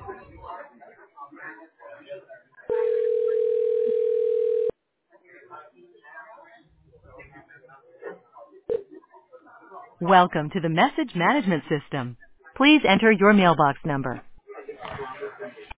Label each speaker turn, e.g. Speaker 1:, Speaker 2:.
Speaker 1: Welcome to the message management system. Please enter your mailbox number.